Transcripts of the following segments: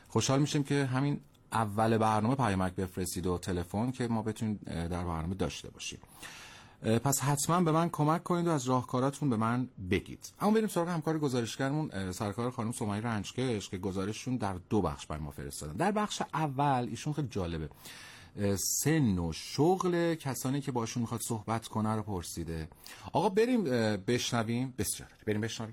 خوشحال میشیم که همین اول برنامه پیامک بفرستید و تلفن که ما بتونیم در برنامه داشته باشیم. پس حتما به من کمک کنید و از راهکاراتون به من بگید. اما بریم سراغ همکار گزارشگرمون سرکار خانم سمیه رنجکش که گزارششون در 2 بخش برای ما فرستادن. در بخش اول ایشون خیلی جالبه، سن و شغل کسانی که باشون میخواد صحبت کنه رو پرسیده. آقا بریم بشنویم. بسیار بریم بشنویم.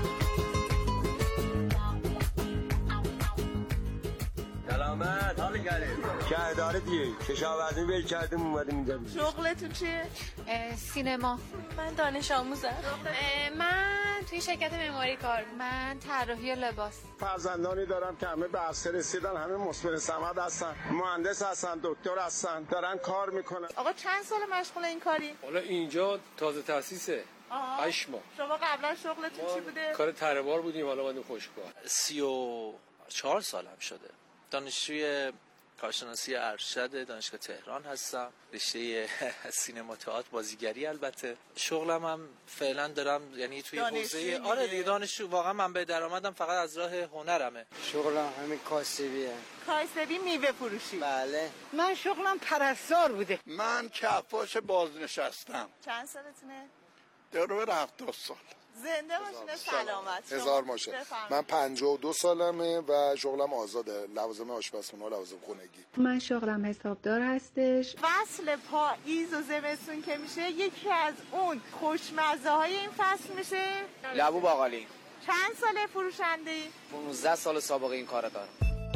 سلامت، حال کردیم که اداره دیگه کشاورزی بیل کردیم اومدیم اینجا. شغلتون چیه؟ سینما. من دانش آموزم. من توی شرکت معماری کار. من طراحی لباس. فرزندانی دارم که همه به عرصه رسیدن، همه مثمر ثمر هستن، مهندس هستن، دکتر هستن، دارن کار میکنن. آقا چند سال مشغول این کاری؟ حالا اینجا تازه تاسیسه. 8 ماه. شما قبلا شغلتون چی بوده؟ کار تره‌بار بودیم، حالا اومدیم خوشگاه. 34 سالم شده. دانشجوی کارشناسی ارشد دانشگاه تهران هستم، رشته سینما تئاتر بازیگری. البته شغلم هم فعلا دارم یعنی توی حوزه دیگه دانشجو. واقعا من به درآمدم فقط از راه هنرمه. شغلم همین کاسبیه. کاسبی میوه فروشی. بله. من شغلم پرستار بوده. من کفاش بازنشستم. چند سالتونه؟ درو 70 سال. زنده باشین، سلامت. هزار باشه. من 52 سالمه و شغلم آزاده، لوازم آشپزخونه و لوازم خونگی. من شغلم حسابدار هستش. فصل پاییز و زمستون که میشه یکی از اون خوشمزه های این فصل میشه لبو باقالی. چند ساله فروشنده‌ای؟ 15 سال سابقه این کارو دارم.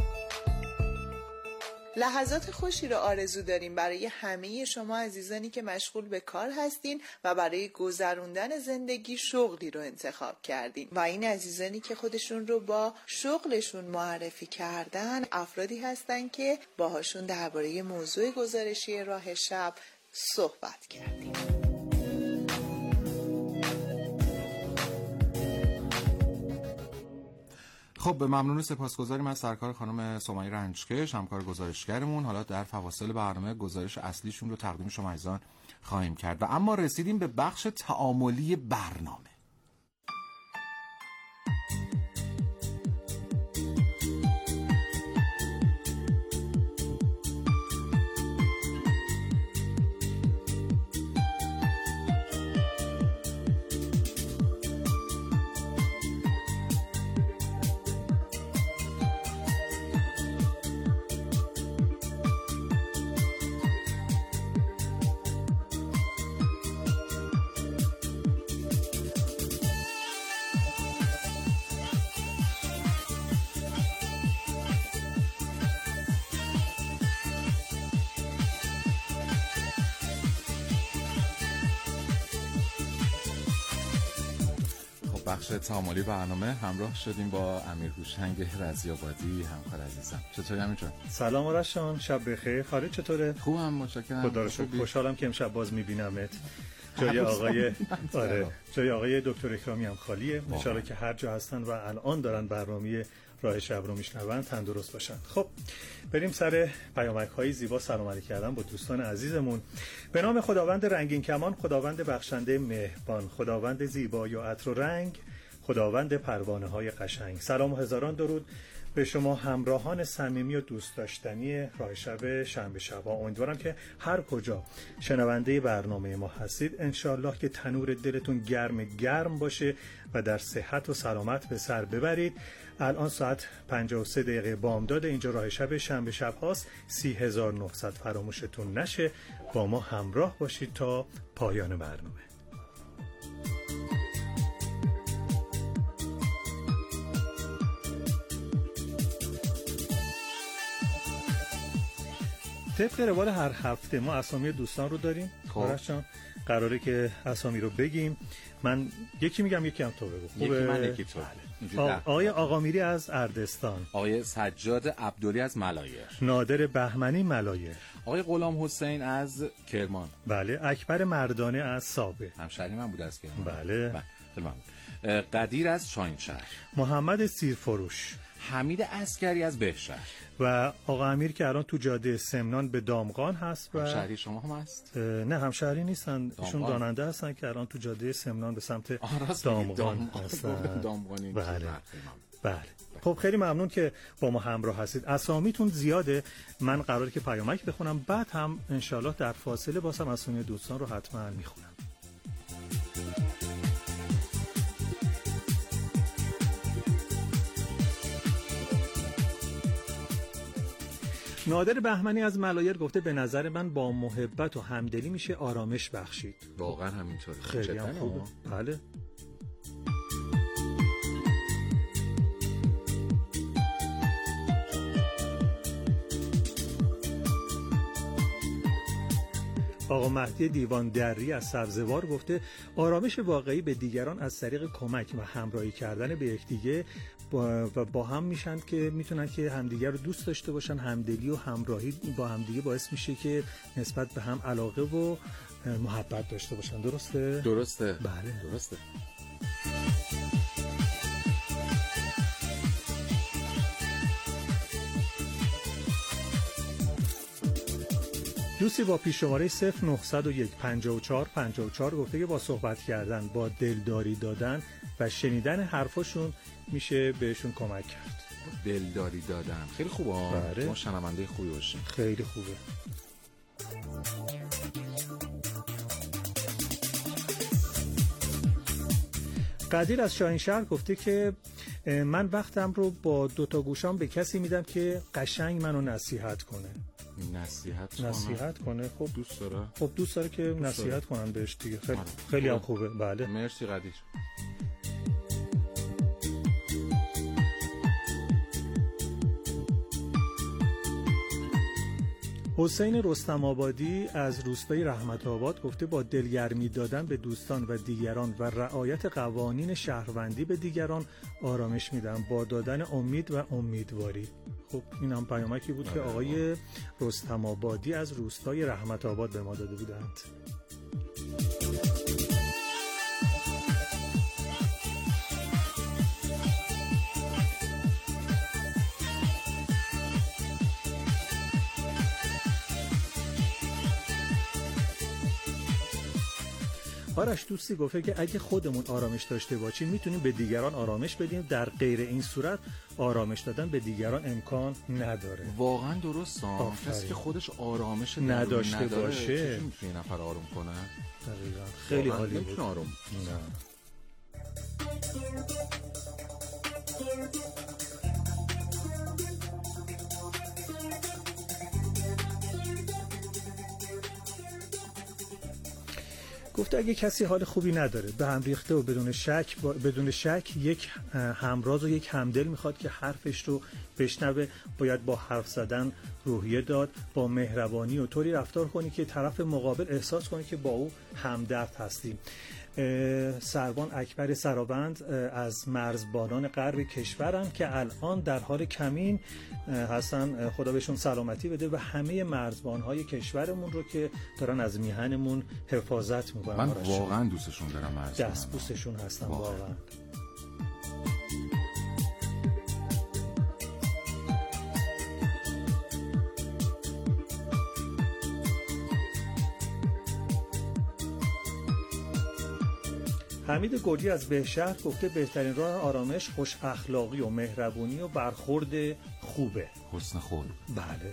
لحظات خوشی رو آرزو داریم برای همه شما عزیزانی که مشغول به کار هستین و برای گذروندن زندگی شغلی رو انتخاب کردین و این عزیزانی که خودشون رو با شغلشون معرفی کردن افرادی هستن که باهاشون درباره موضوع گزارشی راه شب صحبت کردیم. خب به ممنون و سپاسگزاریم از سرکار خانم سمیه رنجکش، همکار گزارشگرمون. حالا در فواصل برنامه گزارش اصلیشون رو تقدیم شما عزیزان خواهیم کرد و اما رسیدیم به بخش تعاملی برنامه. بخش تعاملی برنامه همراه شدیم با امیر هوشنگ رضی‌آبادی، همکار عزیزم. چطوری امیر جان؟ سلام آرشان، شب بخیر. حالت چطوره؟ خوبم، متشکرم. خدا رو شکر. خوشحالم که امشب باز می‌بینمت. جای آقای دکتر اکرامی هم خالیه. ان شاءالله که هر جا هستن و الان دارن برنامه راه شب رو میشنون تندرست باشن. خب بریم سر پیامک‌های زیبا سلام علیک کردن با دوستان عزیزمون. به نام خداوند رنگین کمان، خداوند بخشنده مهربان، خداوند زیبا و عطر و رنگ، خداوند پروانه‌های قشنگ. سلام و هزاران درود به شما همراهان صمیمی و دوست داشتنی راه شب شنبه شبا. امیدوارم که هر کجا شنونده برنامه ما هستید انشالله که تنور دلتون گرم باشه و در صحت و سلامت به سر ببرید. الان ساعت 53 دقیقه بامداد اینجا راه شب شنبه شب هاست. 30900 فراموشتون نشه، با ما همراه باشید تا پایان برنامه. طبق روال هر هفته ما اسامی دوستان رو داریم. آرشان قراره که اسامی رو بگیم. من یکی میگم یکی هم تو بگو. یکی من یکی تو. آقای آقامیری از اردستان، آقای سجاد عبدلی از ملایر، نادر بهمنی ملایر، آقای غلام حسین از کرمان، بله، اکبر مردانه از سابه، همشهری من بود از کرمان، بله، خیلی ممنون، قدیر از شاهینشهر، محمد سیرفروش، حمید عسکری از بهشهر و آقا امیر که الان تو جاده سمنان به دامغان هست. و همشهری شما هم هست؟ نه همشهری نیستن، ایشون داننده هستن که الان تو جاده سمنان به سمت دامغان هستن. دامغانی. بله. بله. خب خیلی ممنون که با ما همراه هستید. اسامیتون زیاده، من قراره که پیامک بخونم، بعد هم انشالله در فاصله بازم اسامی دوستان رو حتما میخونم. نادر بهمنی از ملایر گفته به نظر من با محبت و همدلی میشه آرامش بخشید. واقعا همینطوره. خیلی هم خوبه. بله. آقا مهدی دیوان دری از سبزوار گفته آرامش واقعی به دیگران از طریق کمک و همراهی کردن به یکدیگه و با هم میشن که میتونن که همدیگر رو دوست داشته باشن. همدلی و همراهی با همدیگه باعث میشه که نسبت به هم علاقه و محبت داشته باشن. درسته؟ درسته. بله درسته. دوستی با پیش شماره 0901 54 54 گفته که با صحبت کردن، با دلداری دادن و شنیدن حرفاشون میشه بهشون کمک کرد. دلداری دادن خیلی خوبه. بله. ما شنونده خوبی باشیم. خیلی خوبه. قدیر از شاهینشهر گفته که من وقتم رو با 2 گوشام به کسی میدم که قشنگ منو نصیحت کنه. نصیحت کنه. خب دوست داره. خب دوست داره که نصیحت کنن بهش دیگه. خیلی هم خوبه. بله. مرسی قدیر. حسین رستم آبادی از روستای رحمت آباد گفته با دلگرمی دادن به دوستان و دیگران و رعایت قوانین شهروندی به دیگران آرامش میدم، با دادن امید و امیدواری. خب این هم پیامکی بود که آقای رستم آبادی از روستای رحمت آباد به ما داده بودند. آرش دوستی گفته که اگه خودمون آرامش داشته باشیم میتونیم به دیگران آرامش بدیم، در غیر این صورت آرامش دادن به دیگران امکان نداره. واقعا درسته. کسی که خودش آرامش نداشته باشه چجوری میتونه نفر آروم کنه؟ دقیقاً. خیلی عالی بود. آروم. نه. گفته اگه کسی حال خوبی نداره، به هم ریخته و بدون شک یک همراز و یک همدل میخواد که حرفش رو بشنوه، باید با حرف زدن روحیه داد، با مهربانی و طوری رفتار کنی که طرف مقابل احساس کنه که با او همدرد هستیم. سروان اکبر سرابند از مرزبانان غرب کشورن که الان در حال کمین هستن، خدا بهشون سلامتی بده و همه مرزبانهای کشورمون رو که دارن از میهنمون حفاظت میکنن. من واقعا دوستشون دارم. مرزبان دستبوسشون هستم واقعا. حمید گرجی از بهشهر گفته بهترین راه آرامش خوش اخلاقی و مهربونی و برخورد خوبه. حسن خلق. بله.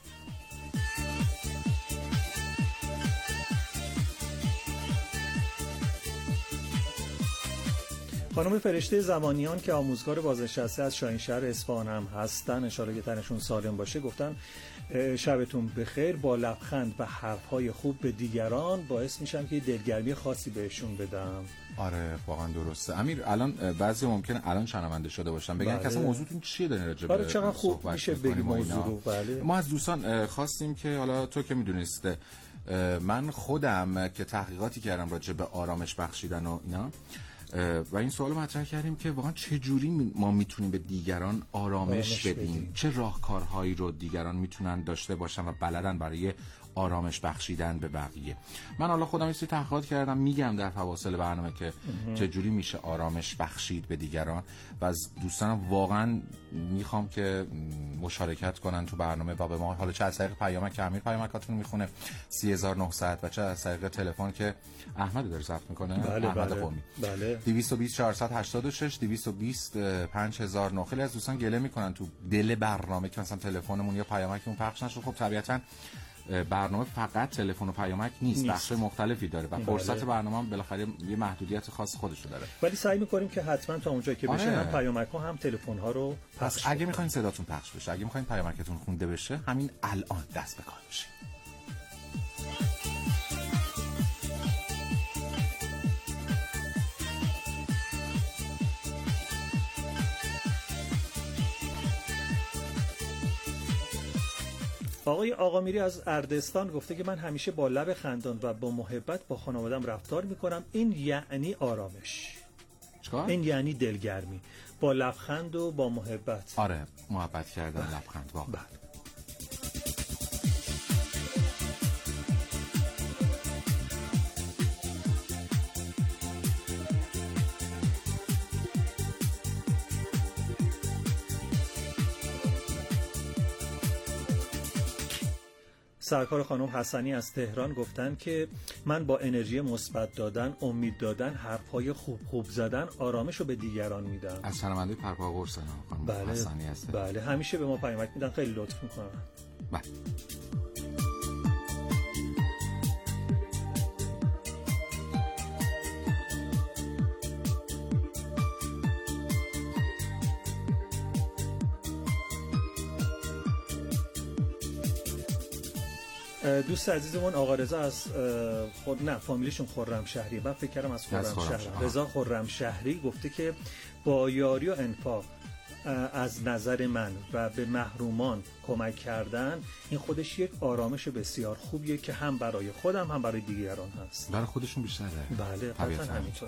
خانم فرشته زمانیان که آموزگار بازنشسته از شاهینشهر اصفهان هم هستن، انشالله که تنشون سالم باشه، گفتن شبتون بخیر، با لبخند و حرفهای خوب به دیگران باعث میشم که دلگرمی خاصی بهشون بدم. آره واقعا درسته. امیر الان بعضی ممکنه الان شنونده شده باشن بگن که اصلا موضوعتون چیه دارین راجع به چقدر خوب میشه بگی موضوع رو. بله. ما از دوستان خواستیم که حالا تو که میدونست من خودم که تحقیقاتی کردم راجع به آرامش بخشیدن و اینا و این سوال مطرح کردیم که واقعا چه جوری ما میتونیم به دیگران آرامش بدیم، چه راهکارهایی رو دیگران میتونن داشته باشن و بلدن برای آرامش بخشیدن به بقیه. من حالا خودم یه سری تحقیقات کردم، میگم در فواصل برنامه که چه جوری میشه آرامش بخشید به دیگران و از دوستانم واقعا میخوام که مشارکت کنن تو برنامه و به ما، حالا چه از طریق پیامک که امیر پیامکاتون میخونه 3900 و چه از طریق تلفن که احمد داره ضبط میکنه. بله احمد بله قومی. بله 220 486 220 5009. خیلی از دوستان گله میکنن تو دل برنامه که مثلا تلفنمون یا پیامکمون پخش نشه. خب طبیعتاً برنامه فقط تلفن و پیامک نیست، بخش مختلفی داره و فرصت برنامه هم بالاخره یه محدودیت خاص خودش رو داره، ولی سعی می‌کنیم که حتما تا اونجایی که بشه هم پیامک‌ها هم تلفن‌ها رو پس اگه می‌خواین صداتون پخش بشه، اگه می‌خواین پیامکتون خونده بشه، همین الان دست به کار بشین. آقای آقامیری از اردستان گفته که من همیشه با لب خندان و با محبت با خانوادم رفتار میکنم. این یعنی آرامش. چکار؟ این یعنی دلگرمی، با لبخند و با محبت. آره، محبت کردن، لبخند. واقعا سرکار خانم حسنی از تهران گفتن که من با انرژی مثبت دادن، امید دادن، حرفهای خوب زدن آرامش رو به دیگران میدم. از شنونده پرپا قرصنا خانم حسنی هست. بله، همیشه به ما پیامک میدن، خیلی لطف میکنن. بله. دوست عزیزمون آقا رضا از فامیلیشون خرمشهری، من فکر کردم از خرمشهر، رضا خرمشهری گفته که با یاری و انفاق از نظر من و به محرومان کمک کردن، این خودش یک آرامش بسیار خوبیه که هم برای خودم هم برای دیگران هست. برای خودشون بیشتره. بله قطعا همینطور.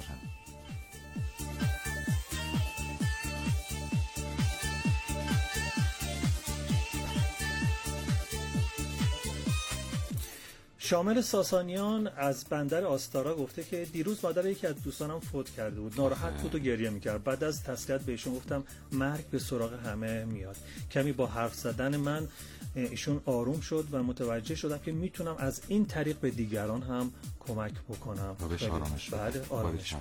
شامل ساسانیان از بندر آستارا گفته که دیروز مادر یکی از دوستانم فوت کرده بود، ناراحت بود و گریه میکرد. بعد از تسلیت بهشون گفتم مرگ به سراغ همه میاد. کمی با حرف زدن من ایشون آروم شد و متوجه شدم که میتونم از این طریق به دیگران هم کمک بکنم. بهش آرامش بده. بله، آرامش.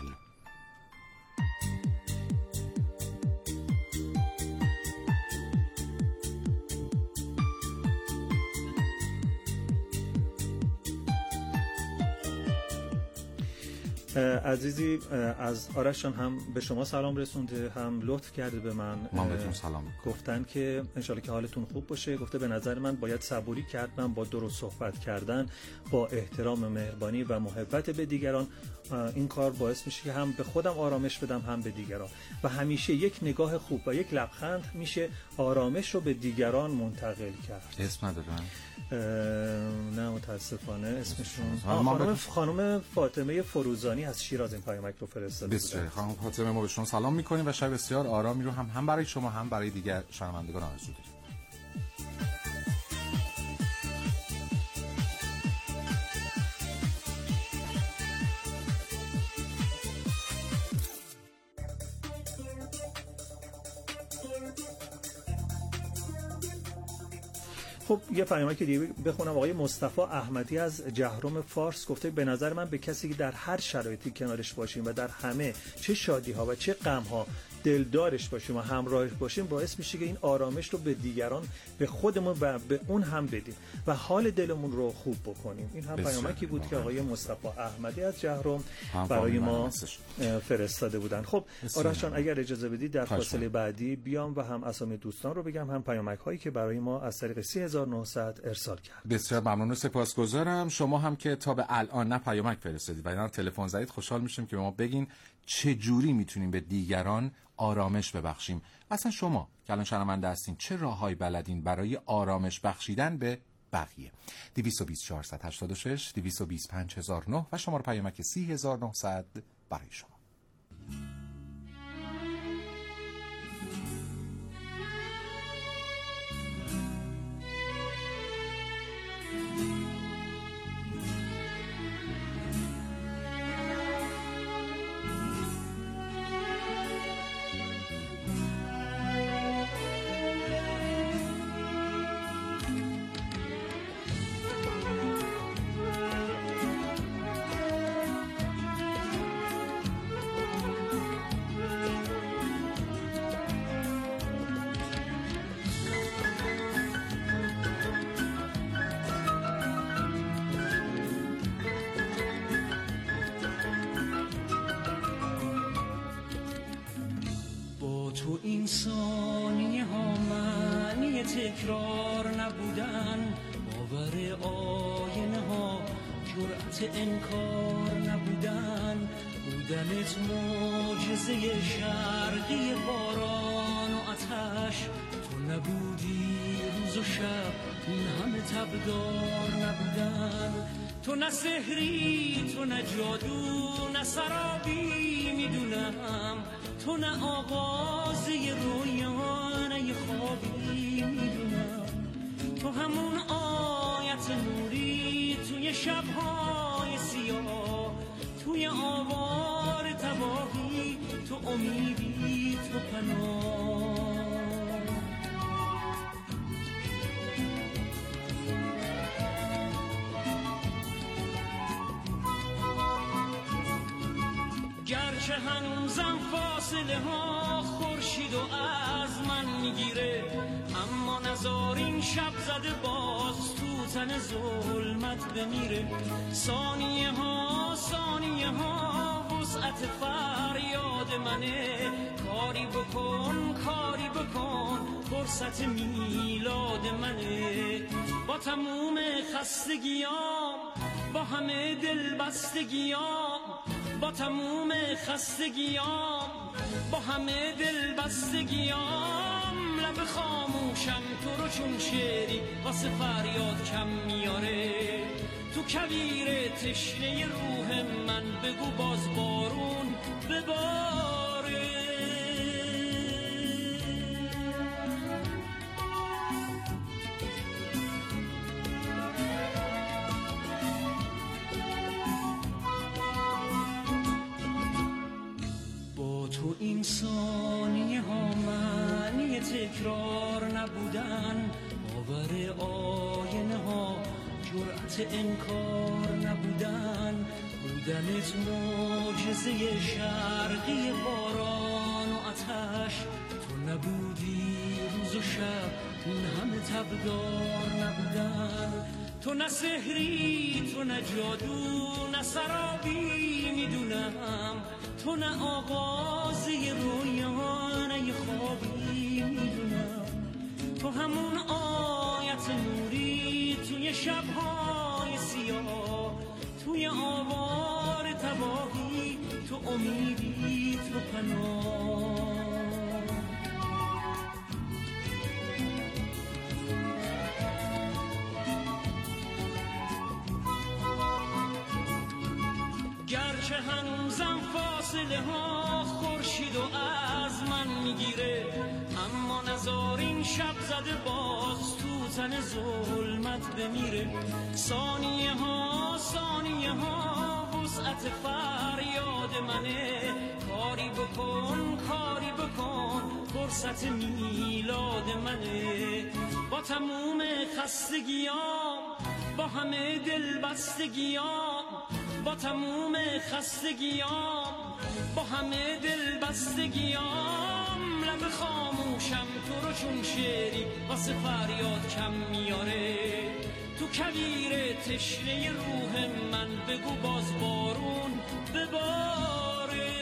عزیزی از آرشان هم به شما سلام رسونده، هم لطف کرده به من بهتون سلام گفتن که انشالله که حالتون خوب باشه. گفته به نظر من باید صبوری کرد، من با درست صحبت کردن، با احترام، مهربانی و محبت به دیگران، این کار باعث میشه که هم به خودم آرامش بدم هم به دیگران، و همیشه یک نگاه خوب و یک لبخند میشه آرامش رو به دیگران منتقل کرد. اسم ندارن؟ نه متاسفانه اسمشون خانم فاطمه فروزانی از شیراز این پیامک رو فرستاده. بسیار خانم فاطمه، ما به شما سلام میکنیم و شب بسیار آرامی رو هم برای شما هم برای دیگر شنوندگان آرزو داریم. خب یه پیامک دیگه بخونم. آقای مصطفی احمدی از جهرم فارس گفته به نظر من به کسی که در هر شرایطی کنارش باشیم و در همه چه شادی ها و چه غم ها دلدارش باشیم و همراهش باشیم، باعث میشه که این آرامش رو به دیگران، به خودمون و به اون هم بدیم و حال دلمون رو خوب بکنیم. این هم پیامکی بود که آقای مصطفی احمدی از جهرم برای ما فرستاده بودن. خب آرشان اگر اجازه بدید در فاصله بعدی بیام و هم اسامی دوستان رو بگم، هم پیامک هایی که برای ما از طریق 3900 ارسال کرد. بسیار ممنون و سپاسگزارم. شما هم که تا به الان نه پیامک فرستادید و نه تلفن زدید، خوشحال میشیم که به ما بگین چه جوری میتونیم به دیگران آرامش ببخشیم. اصلا شما که الان شنونده هستین چه راههایی بلدین برای آرامش بخشیدن به بقیه؟ 220 486 220 5009 و شماره پیامک 3900 برای شما. این ثانیه ها معنی تکرار نبودن، باور آینه ها جرأت انکار نبودن، بودنت معجزه شرقی باران و آتش، تو نبودی روز و شب این همه تبدار نبودن، تو نه سحری تو نه جادو نه سرابی میدونم، تو نه آغازه رویا نه یه خوابی میدونم، تو همون آیت نوری توی شبهای سیاه، توی آوار تباهی تو امیدی تو پناه. گرچه هنوزم فاصله ها خورشید و از من میگیره، اما نزار این شب زده باز تو تن ظلمت بمیره، ثانیه ها وسعت فریاد منه، کاری بکن فرصت میلاد منه، با تموم خستگیام با همه دل بستگیام، با تموم خستگیام با همه دل بستگیام، لب خاموشم تو رو چون شعری واسه فریاد کم میاره، تو کویر تشنه روح من بگو باز بارون بباره. تو این ثانیه ها معنی تکرار نبودن، باور آینه ها جرأت انکار نبودن، بودنت معجزه شرقی باران و آتش، تو نبودی روز و شب این همه تبدار نبودن، تو نه سحری تو نه جادو نه سرابی میدونم، تو نه آغازه رویا نه یه خوابی میدونم، تو همون آیت نوری توی شبهای سیاه، توی آوار تباهی تو امیدی تو پناه. گرچه هنوزم فاصله ها خورشید و از من میگیره، اما نزار این شب زده باز تو تن ظلمت بمیره، ثانیه ها وسعت فریاد منه، کاری بکن فرصت میلاد منه، با تموم خستگیام با همه دل بستگیام، با تموم خستگیام با همه دل بستگیام، لب خاموشم تو رو چون شعری واسه فریاد کم میاره، تو کویر تشنه روح من بگو باز بارون بباره.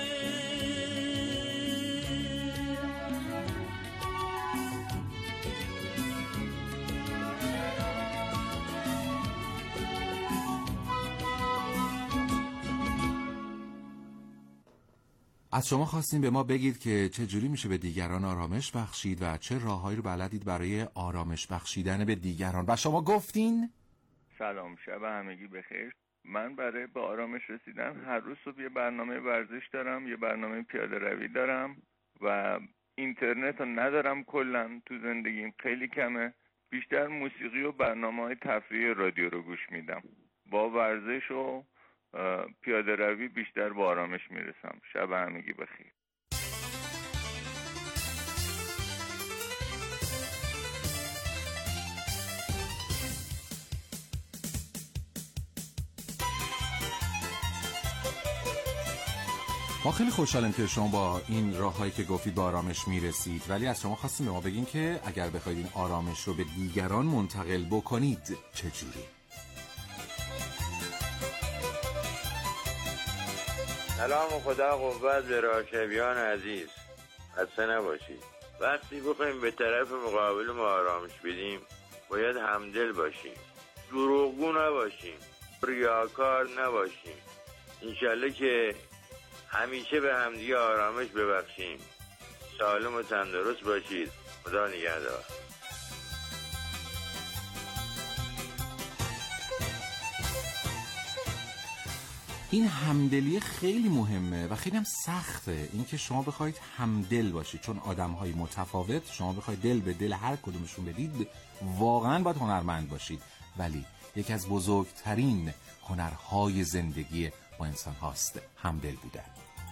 از شما خواستیم به ما بگید که چه جوری میشه به دیگران آرامش بخشید و چه راههایی رو بلدید برای آرامش بخشیدن به دیگران و شما گفتین. سلام، شب همگی بخیر. من برای به آرامش رسیدن هر روز صبح یه برنامه ورزش دارم، یه برنامه پیاده روی دارم و اینترنت رو ندارم، کلا تو زندگیم خیلی کمه، بیشتر موسیقی و برنامه‌های تفریحی رادیو رو گوش میدم. با ورزش و پیاده روی بیشتر به آرامش میرسم. شب همگی بخیر. ما خیلی خوشحالیم که شما با این راههایی که گفتید به آرامش میرسید، ولی از شما خواستیم به ما بگین که اگر بخواید این آرامش رو به دیگران منتقل بکنید چجوری؟ سلام و خدا قوت به راشبیان عزیز، خسته نباشید. وقتی بخوایم به طرف مقابل ما آرامش بدیم باید همدل باشیم، دروغگو نباشیم، ریاکار نباشیم. انشالله که همیشه به همدیگه آرامش ببخشیم. سالم و تندرست باشید. خدا نگهدار. این همدلی خیلی مهمه و خیلی هم سخته، اینکه شما بخواید همدل باشید، چون آدم‌های متفاوت شما بخواید دل به دل هر کدومشون بدید واقعاً باید هنرمند باشید، ولی یکی از بزرگترین هنرهای زندگی با انسان هاست همدل بودن.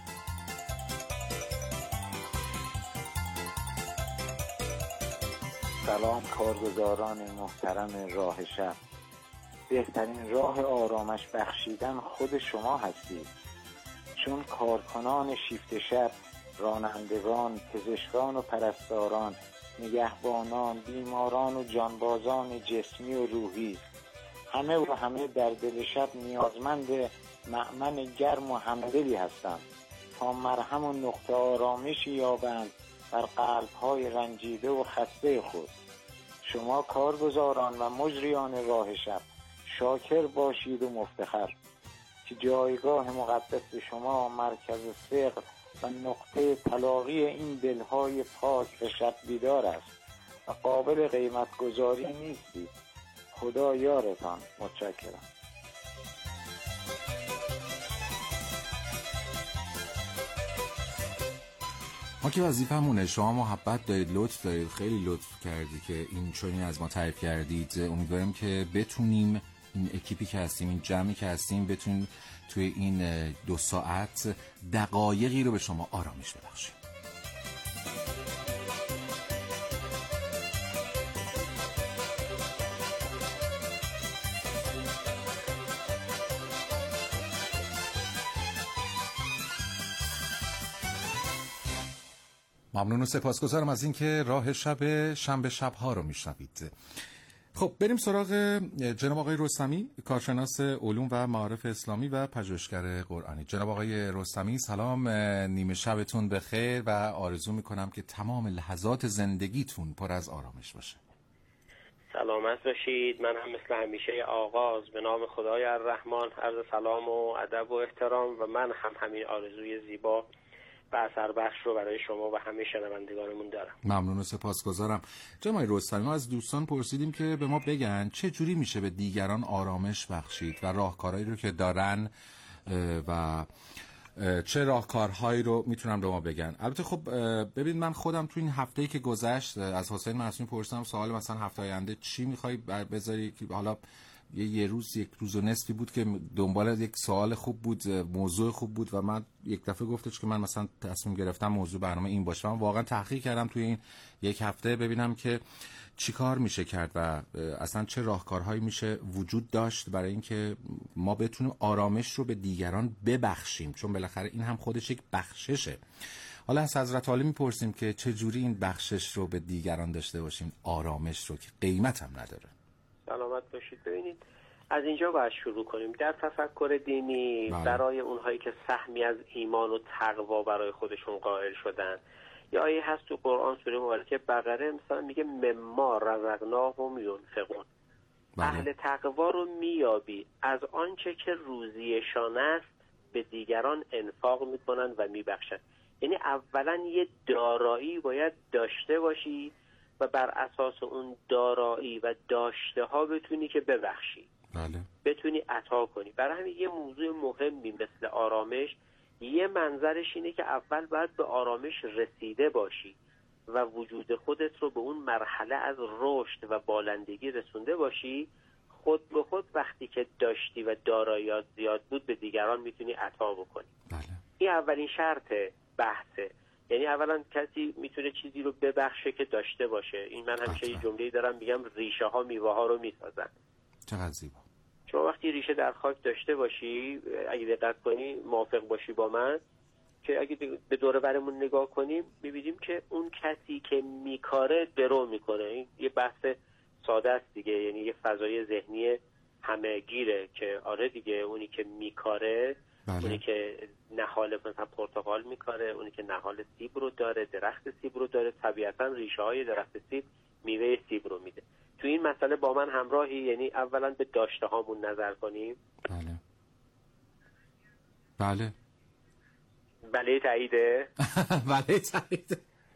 سلام کارگزاران محترم راه شب. بهترین راه آرامش بخشیدن خود شما هستید، چون کارکنان شیفت شب، رانندگان، پزشکان و پرستاران، نگهبانان، بیماران و جانبازان جسمی و روحی همه در دل شب نیازمند مأمن گرم و همدلی هستند تا مرهم و نقطه آرامشی یابند بر قلب‌های رنجیده و خسته خود. شما کارگزاران و مجریان راه شب شاکر باشید و مفتخر که جایگاه مقدس شما مرکز ثقل و نقطه تلاقی این دلهای پاک و شب بیدار است و قابل قیمت گذاری نیستید. خدا یارتان. متشکرم. ما که وظیفمونه، شما محبت دارید، لطف دارید، خیلی لطف کردی که این چنین از ما تعریف کردید. امیدوارم که بتونیم این اکیپی که هستیم، این جمعی که هستیم، بتونیم توی این 2 ساعت دقایقی رو به شما آرامش ببخشیم. ممنون و سپاسگزارم از اینکه راه شب شنبه شب‌ها رو میشنوید. خب بریم سراغ جناب آقای رستمی، کارشناس علوم و معارف اسلامی و پژوهشگر قرآنی. جناب آقای رستمی سلام، نیمه شبتون بخیر و آرزو میکنم که تمام لحظات زندگیتون پر از آرامش باشه. سلامت باشید. من هم مثل همیشه آغاز به نام خدای الرحمن عرض سلام و ادب و احترام و من هم همین آرزوی زیبا و اثر بخش رو برای شما و همه شنوندگانمون دارم. ممنون و سپاسگزارم. جناب رستمی، ما از دوستان پرسیدیم که به ما بگن چه جوری میشه به دیگران آرامش بخشید و راهکارهایی رو که دارن و چه راهکارهایی رو میتونن به ما بگن. البته خب ببین، من خودم تو این هفته‌ای که گذشت از حسین معصومی پرسیدم سوال مثلا هفته آینده چی میخوای بذاری، حالا یک روز و نصفی بود که دنبال یک سوال خوب بود، موضوع خوب بود و من یک دفعه گفتش که من مثلا تصمیم گرفتم موضوع برنامه این باشه. من واقعا تحقیق کردم توی این یک هفته ببینم که چی کار میشه کرد و اصلا چه راهکارهایی میشه وجود داشت برای اینکه ما بتونیم آرامش رو به دیگران ببخشیم، چون بالاخره این هم خودش یک بخششه. حالا از حضرت عالی میپرسیم که چه جوری این بخشش رو به دیگران داشته باشیم، آرامش رو که قیمت هم نداره. سلامت باشید. ببینید، از اینجا باید شروع کنیم. در تفکر دینی برای اونهایی که سهمی از ایمان و تقوا برای خودشون قائل شدن، یا آیه هست تو قرآن سوره مبارکه بقره مثلا میگه مما رزقناهم ینفقون. اهل تقوا رو میابی از آنچه که روزیشان است به دیگران انفاق میکنن و میبخشن. یعنی اولا یه دارایی باید داشته باشی و بر اساس اون دارایی و داشته ها بتونی که ببخشی، بتونی عطا کنی. برای همین یه موضوع مهمی مثل آرامش، یه منظرش اینه که اول باید به آرامش رسیده باشی و وجود خودت رو به اون مرحله از رشد و بالندگی رسونده باشی. خود به خود وقتی که داشتی و داراییات زیاد بود به دیگران میتونی عطا بکنی. این اولین شرط بحثه. یعنی اولا کسی میتونه چیزی رو ببخشه که داشته باشه. این من همیشه یه جمله‌ای دارم میگم، ریشه ها میوه ها رو میسازن. چقدر زیبا. شما وقتی ریشه در خاک داشته باشی، اگه دقت کنی موافق باشی با من که اگه به دور و برمون نگاه کنیم میبینیم که اون کسی که میکاره درو میکنه. این یه بحث ساده است دیگه، یعنی یه فضای ذهنی همه گیره که آره دیگه اونی که میکاره اونی که نهال مثلا پرتقال میکاره، اونی که نهال سیب رو داره، درخت سیب رو داره، طبیعتا ریشه های درخت سیب میوه سیب رو میده. تو این مسئله با من همراهی؟ یعنی اولا به داشته هامون نظر کنیم. بله تاییده. بله تاییده.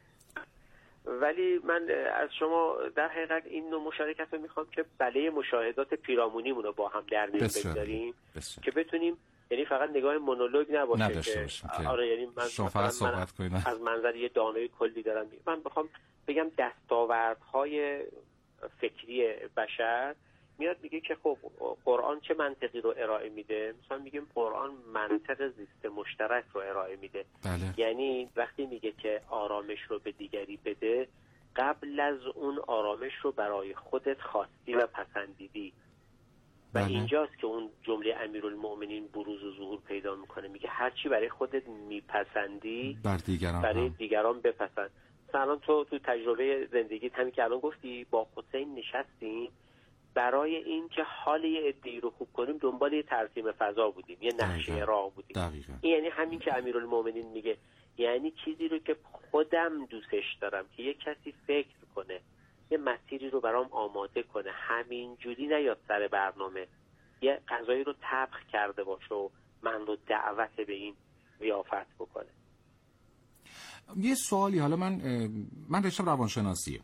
ولی من از شما در حقیقت این نوع مشارکت رو میخوام که بله مشاهدات پیرامونیمون رو با هم در میون بگذاریم که بتونیم، یعنی فقط نگاه مونولوگ نباشه که آره، یعنی من از منظر یه دانای کلی دارم. من بخوام بگم دستاوردهای فکری بشر میاد میگه که خب قرآن چه منطقی رو ارائه میده. مثلا میگیم قرآن منطق زیست مشترک رو ارائه میده. یعنی وقتی میگه که آرامش رو به دیگری بده، قبل از اون آرامش رو برای خودت خواستی و پسندیدی. و اینجاست که اون جمله امیرالمؤمنین بروز و ظهور پیدا میکنه. میگه هرچی برای خودت میپسندی برای دیگران بپسند. مثلا تو تجربه زندگیت همین که الان گفتی، با حسین نشستیم برای این که حال یه عده‌ای رو خوب کنیم دنبال یه ترسیم فضا بودیم، یه نقشه راه بودیم. این یعنی همین که امیرالمؤمنین میگه، یعنی چیزی رو که خودم دوستش دارم که یه کسی فکر کنه، یه مسیری رو برام آماده کنه، همینجوری نیاد سر برنامه، یه غذایی رو طبخ کرده باشه و من رو دعوت به این ضیافت بکنه. یه سوالی، حالا من رشتم روانشناسیه.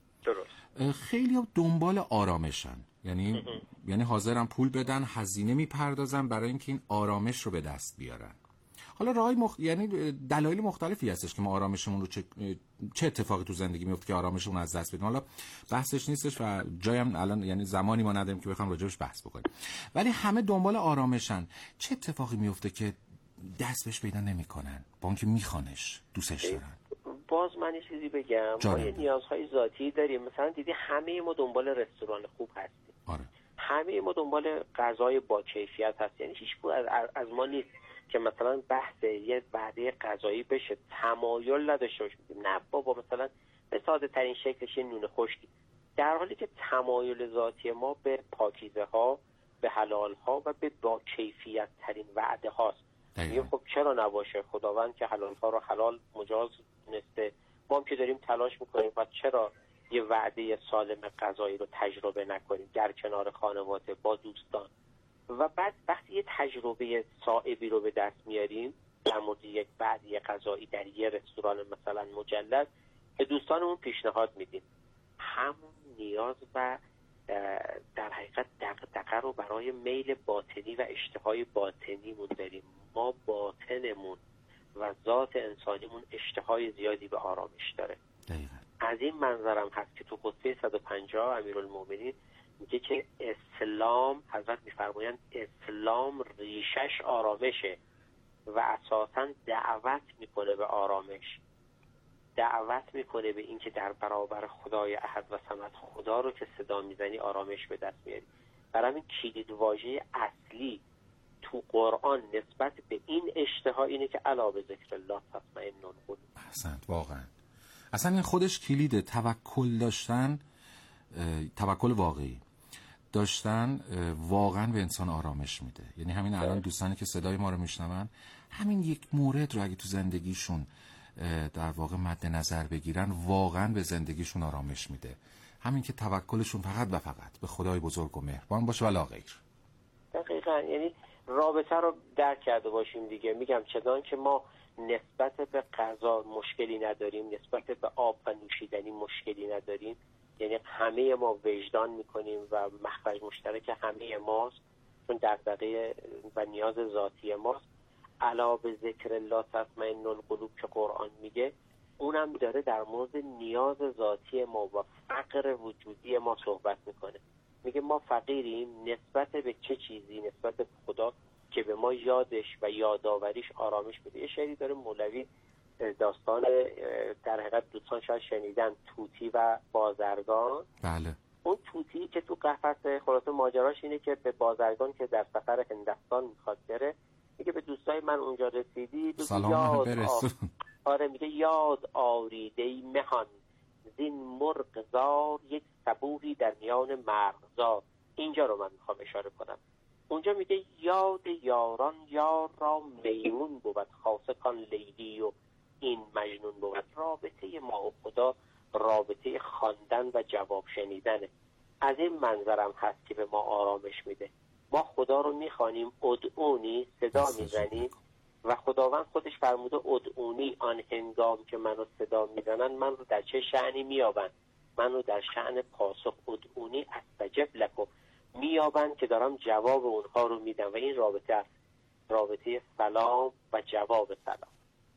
درست. خیلی ها دنبال آرامشن، یعنی حاضرن پول بدن، هزینه میپردازن برای اینکه این آرامش رو به دست بیارن. حالا یعنی دلایل مختلفی هستش که ما آرامشمون رو چه اتفاقی تو زندگی میفته که آرامشمون از دست بدیم. حالا بحثش نیستش و جایم الان یعنی زمانی ما نداریم که بخوام راجعش بحث بکنیم، ولی همه دنبال آرامشن. چه اتفاقی میفته که دست بهش پیدا نمیکنن با اینکه میخوانش، دوستش دارن؟ باز من یه چیزی بگم، ما یه نیازهای ذاتی داریم. مثلا دیدی همه ما دنبال رستوران خوب هستیم. همه ما دنبال غذای با کیفیت هست. یعنی هیچ از ما نیست که مثلا بحث یه وعده غذایی بشه تمایل نداشته باشیم. نه بابا، مثلا به ساده ترین شکلش یه نون خشکی، در حالی که تمایل ذاتی ما به پاکیزه ها، به حلال ها و به با کیفیت ترین وعده هاست. میگه خب چرا نباشه؟ خداوند که حلال ها رو حلال مجاز دونسته، ما هم که داریم تلاش میکنیم و چرا یه وعده سالم غذایی رو تجربه نکنیم در کنار خانواده با دوستان. و بعد وقتی یه تجربه صائبی رو به دست میاریم در مورد یک وعده غذایی در یه رستوران مثلا مجلل، به دوستانمون پیشنهاد میدیم، همون نیاز و در حقیقت دغدغه رو برای میل باطنی و اشتهای باطنیمون داریم. ما باطنمون و ذات انسانیمون اشتهای زیادی به آرامش داره. از این منظرم هست که تو خطبه 150 امیرالمؤمنین میگه که اسلام، حضرت میفرمایند اسلام ریشش آرامشه و اساساً دعوت میکنه به آرامش، دعوت میکنه به این که در برابر خدای احد و صمد، خدا رو که صدا میزنی آرامش به دست میاری. برای همین کلید واژه اصلی تو قرآن نسبت به این اشتها اینه که الا به ذکر الله تطمئن القلوب. احسنت، واقعا اصلا این خودش کلیده. توکل داشتن، توکل واقعی داشتن واقعا به انسان آرامش میده. یعنی همین الان دوستانی که صدای ما رو میشنون، همین یک مورد رو اگه تو زندگیشون در واقع مد نظر بگیرن، واقعا به زندگیشون آرامش میده. همین که توکلشون فقط و فقط به خدای بزرگ و مهربان باشه ولا غیر. دقیقاً، یعنی رابطه رو درک کرده باشیم دیگه. میگم چنان که ما نسبت به غذا مشکلی نداریم، نسبت به آب و نوشیدنی مشکلی نداریم، یعنی همه ما وجدان میکنیم و مخرج مشترک همه ماست، چون دغدغه و نیاز ذاتی ماست. الا به ذکر الله تطمئن القلوب که قرآن میگه، اونم داره در مورد نیاز ذاتی ما و فقر وجودی ما صحبت میکنه. میگه ما فقیریم نسبت به چه چیزی؟ نسبت به خدا که به ما یادش و یادآوریش آرامش بده. یه شعری داره مولوی، داستان در حقیقت دوستان شاید شنیدن، طوطی و بازرگان. بله. اون طوطی که تو قفس، خلاصه ماجراش اینه که به بازرگان که در سفر هندستان میخواد بره، میگه به دوستای من اونجا رسیدی، سلام برسون. آره میگه یاد آوریده مهان زین مرغ زار یک صبوحی در میان مرغزار. اینجا رو من میخوام اشاره کنم. اونجا میگه یاد یاران یار را میمون بود، خاصه کان لیلی و این مجنون بود. رابطه ما و خدا رابطه خواندن و جواب شنیدنه. از این منظرم هست که به ما آرامش میده. ما خدا رو میخوانیم، ادعونی صدا میزنیم و خداوند خودش فرموده ادعونی آن هنگام که منو صدا میزنن من رو در چه شأنی میابن؟ من رو در شأن پاسخ. ادعونی استجب لکم، میابن که دارم جواب اونها رو میدم و این رابطه است، رابطه سلام و جواب سلام.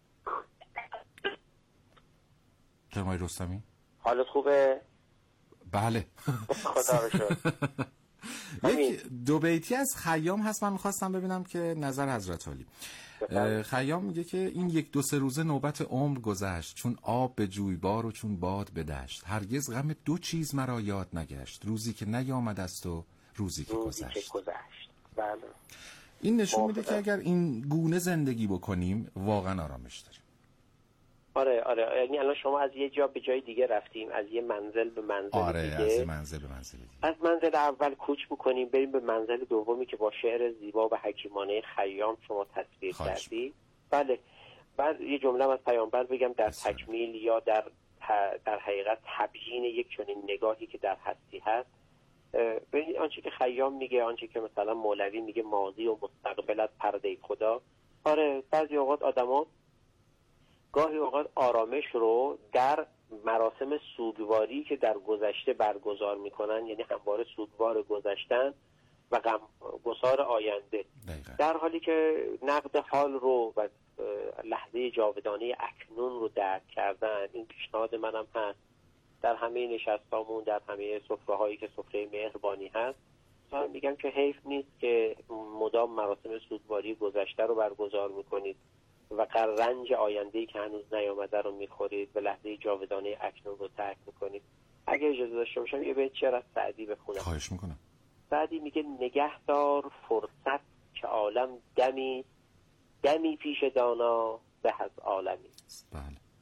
جناب رستمی حالت خوبه؟ بله خدا رو شکر. یک دو بیتی از خیام هست، من میخواستم ببینم که نظر حضرت عالی. خیام میگه که این 1-2 روزه نوبت عمر گذشت، چون آب به جویبار و چون باد به دشت. هرگز غم 2 چیز مرا یاد نگشت، روزی که نیامد است و روزی که گذشت. بله. این نشون میده که اگر این گونه زندگی بکنیم واقعا آرامش داریم. آره یعنی الان شما از یه جا به جای دیگه رفتیم، از یه منزل به منزل دیگه. از یه منزل به منزل دیگه. از منزل اول کوچ بکنیم بریم به منزل دومی که با شعر زیبا و حکیمانه خیام شما تصویر کردی. بله. بعد یه جمله از پیامبر بگم در تکمیل یا در حقیقت تبیین یک چنین نگاهی که در هستی هست. ببینید آنچه که خیام میگه، آنچه که مثلا مولوی میگه ماضی و مستقبل از پرده خدا. آره بعضی اوقات آدما گاهی اوقات آرامش رو در مراسم سوگواری که در گذشته برگزار میکنن، یعنی همواره سوگوار گذشتن و غمگسار آینده، در حالی که نقد حال رو و لحظه جاودانه اکنون رو درک کردن. این پیشنهاد منم هست در همه نشستامون، در همه سفره هایی که سفره مهربانی هست. من میگم که حیف نیست که مدام مراسم سوگواری گذشته رو برگزار میکنید و رنج آینده‌ای که هنوز نیامده رو میخورید و لحظه جاودانه اکنون رو ترک میکنید. اگه اجازه داشته باشم یه بیت شعر از سعدی بخونم. خواهش میکنم. سعدی میگه نگهدار فرصت که عالم دمی پیش دانا به از عالمی. بله.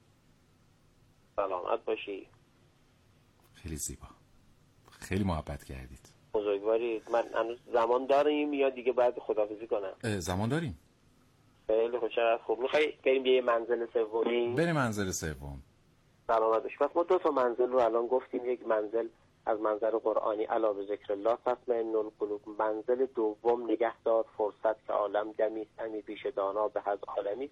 سلامت باشی. خیلی زیبا، خیلی محبت کردید. بزرگوارید. من هنوز زمان داریم یا دیگه باید خداحافظی کنم؟ زمان داریم. خیلی خوب. میخوایی بریم یه منزل سومی؟ بریم منزل سوم. سلامت باشی. پس ما 2 تا منزل رو الان گفتیم. یک منزل از منظر قرآنی الا به ذکر الله تطمئن القلوب. منزل دوم نگهدار فرصت که عالم دمی پیش دانا به از عالمی.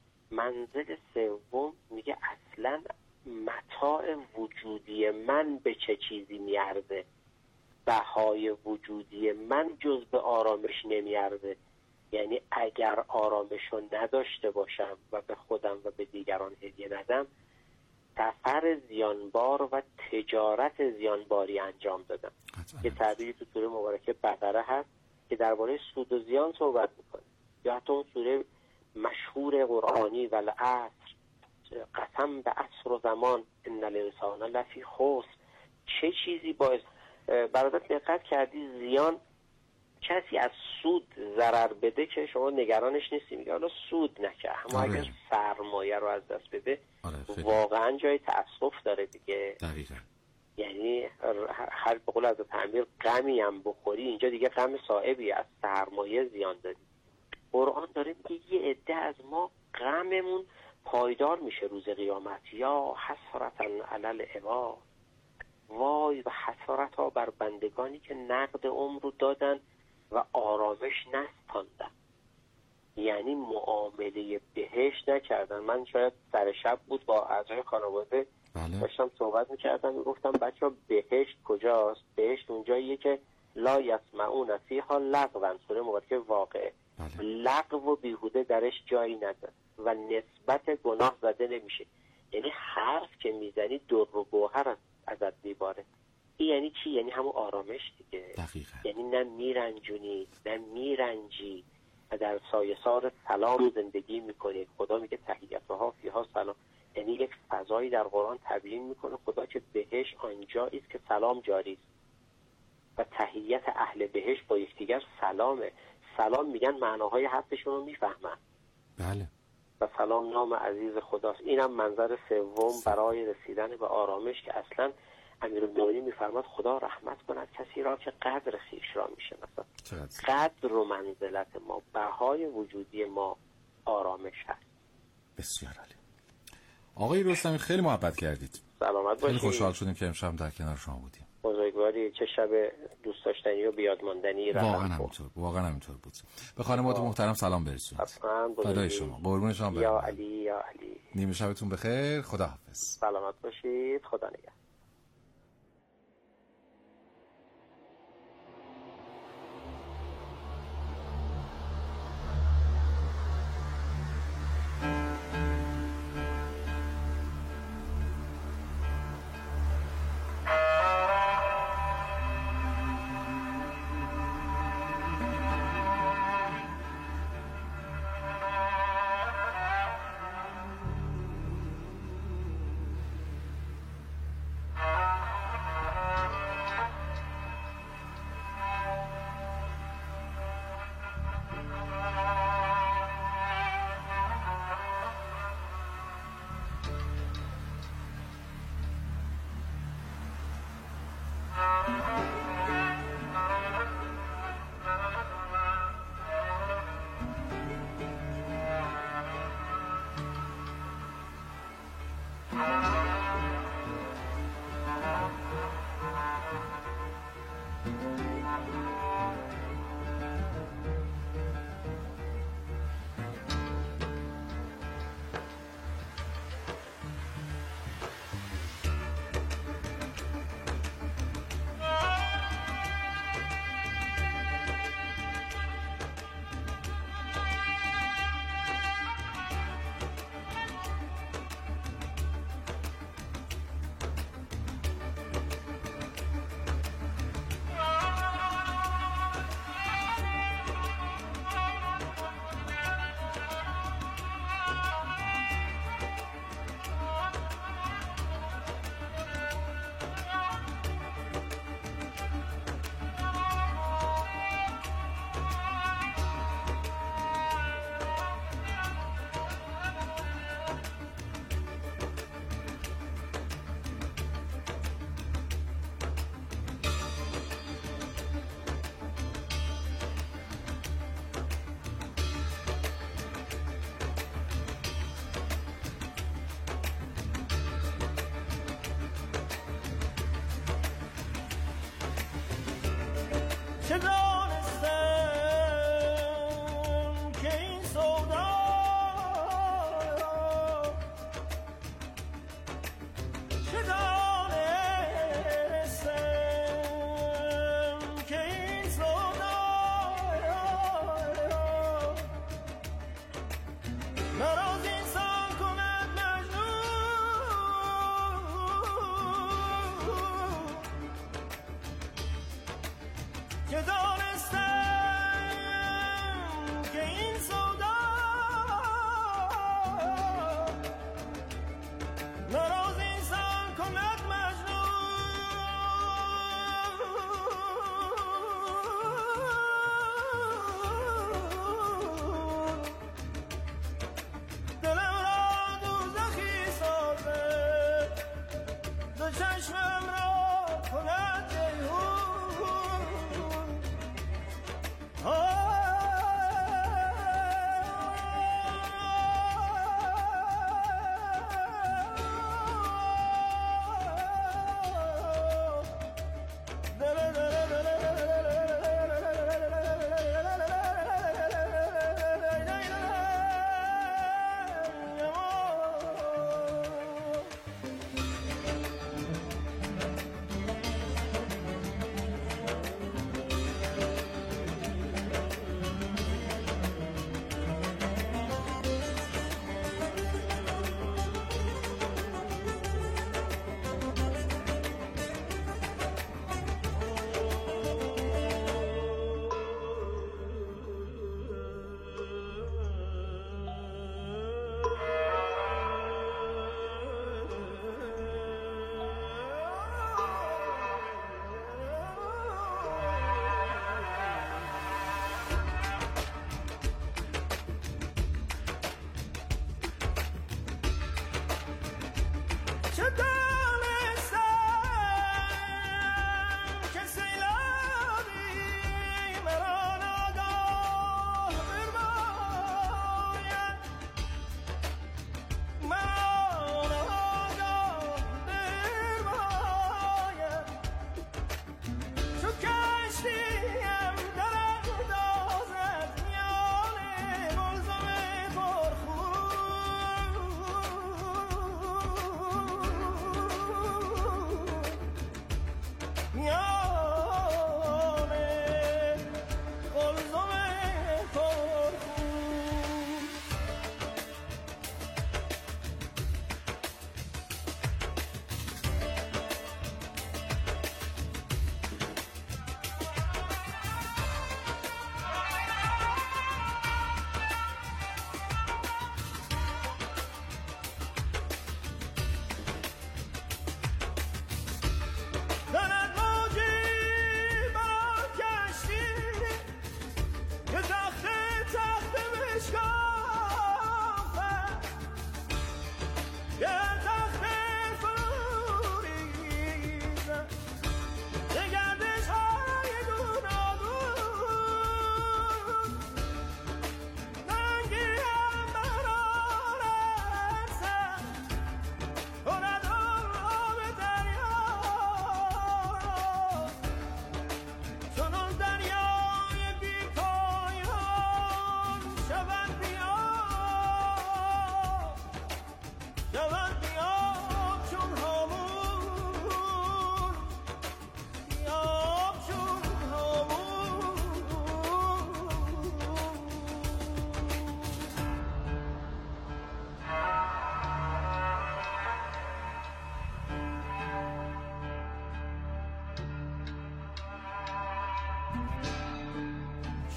منزل سوم میگه اصلا متاع وجودی من به چه چیزی میارزه، بهای وجودی من جز به آرامش نمیارزه. یعنی اگر آرامش رو نداشته باشم و به خودم و به دیگران هدیه ندم، سفر زیانبار و تجارت زیانباری انجام دادم. یه تعبیری تو سوره مبارکه بقره هست که درباره سود و زیان صحبت میکنه، یا حتی اون سوره مشهور قرآنی والعصر، قسم به عصر و زمان ان الانسان لفی خسر. چه چیزی باعث برادر دقت کردی زیان کسی از سود ضرر بده که شما نگرانش نیستی، میگه حالا سود نکرد، اما اگر سرمایه رو از دست بده واقعا جای تأسف داره دیگه. دقیقاً. یعنی هر به قول از تعبیر غمی هم بخوری اینجا دیگه غم صاحبی از سرمایه زیان دادی. قرآن داره میگه یه عده از ما غممون پایدار میشه روز قیامت. یا حسرتاً علی العباد، وای و حسرت ها بر بندگانی که نقد عمر رو دادن و آرامش نستاندن، یعنی معامله بهشت نکردن. من شاید سر شب بود با اعضای خانواده داشتم صحبت میکردم، میگفتم بچه ها بهشت کجاست؟ بهشت اونجاییه که لا یسمعون فیها لغوا، سوره مبارکه واقعه. لغو و بیهوده درش جایی نداره و نسبت گناه زده نمیشه. یعنی حرف که میزنی در و گوهر ازت میباره. این یعنی چی؟ یعنی همون آرامش دیگه. دقیقا. یعنی نه میرنجونی نه میرنجی و در سایه‌سار سلام زندگی میکنی. خدا میگه تحیتها فیها سلام، یعنی یک فضایی در قرآن تبیین میکنه خدا که بهشت آنجایی است که سلام جاری است و تحیت اهل بهشت با یکدیگر سلامه. سلام میگن معناهای حرفشون رو میفهمن. بله. و سلام نام عزیز خداست. اینم منظر سوم برای رسیدن به آرامش که اصلا امیرالمومنین میفرماد خدا رحمت کند کسی را که قدر خویش را میشناسد. قدر و منزلت ما، بهای وجودی ما آرامش هست. بسیار عالی. آقای رستمی خیلی محبت کردید. سلامت باشید. خیلی خوشحال شدیم که امشب در کنار شما بودیم. بزرگواری، چه شب دوست داشتنی و بیادماندنی. واقعا همینطور بود. به خانواده محترم سلام برسونید. فدای شما. قربون شما برم. یا علی یا علی. نیمه شبتون بخیر. خداحافظ. سلامت باشید. خدا نگهدار. چه دانستم که این سودا چه دانستم که این سودا نراز انسان کند مجنون که دانستم که این سودا نراز انسان کند مجنون دلم را دوزخی سازد دو چشمم را کند جیهون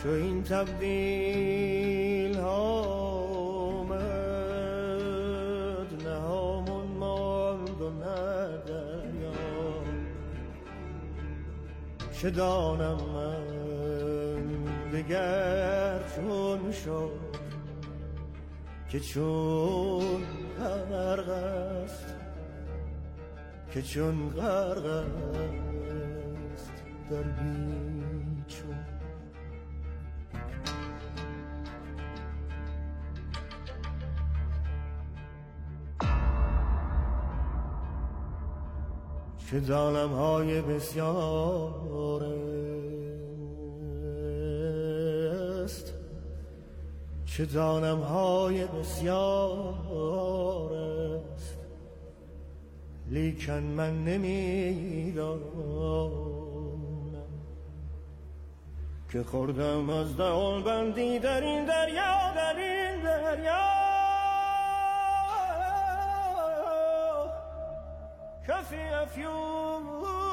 چو این تبدیل آمد نه همون ماند و نه دریا چه دانم من دگر چون شد که چون غرق است که چون غرق است در بیچون چه ظالم‌های بسیار است چه ظالم‌های بسیار است لیکن من نمی‌دانم که خوردم از دهان بندی در این دریا در این دریا کفی افیون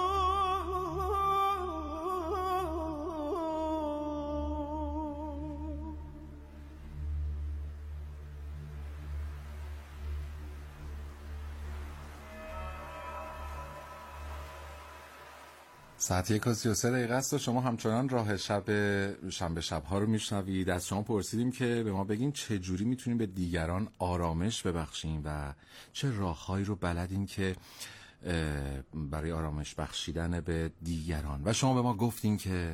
ساعت 1:33 است و شما همچنان راه شنبه شب‌ها رو میشنوید. از شما پرسیدیم که به ما بگین چه جوری میتونیم به دیگران آرامش ببخشیم و چه راههایی رو بلدین که برای آرامش بخشیدن به دیگران. و شما به ما گفتین که